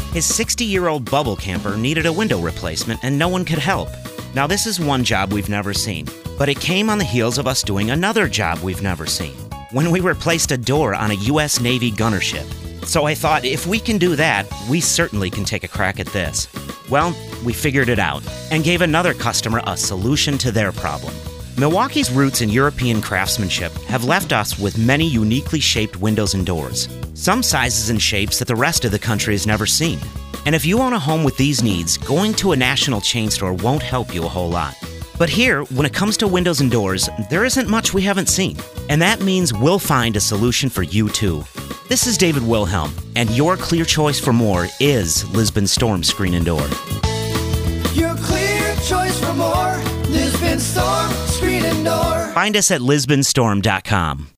His 60-year-old bubble camper needed a window replacement and no one could help. Now this is one job we've never seen, but it came on the heels of us doing another job we've never seen, when we replaced a door on a U.S. Navy gunner ship. So I thought, if we can do that, we certainly can take a crack at this. Well, we figured it out and gave another customer a solution to their problem. Milwaukee's roots in European craftsmanship have left us with many uniquely shaped windows and doors, some sizes and shapes that the rest of the country has never seen. And if you own a home with these needs, going to a national chain store won't help you a whole lot. But here, when it comes to windows and doors, there isn't much we haven't seen. And that means we'll find a solution for you too. This is David Wilhelm, and your clear choice for more is Lisbon Storm Screen and Door. Your clear choice for more, Lisbon Storm Screen and Door. Find us at lisbonstorm.com.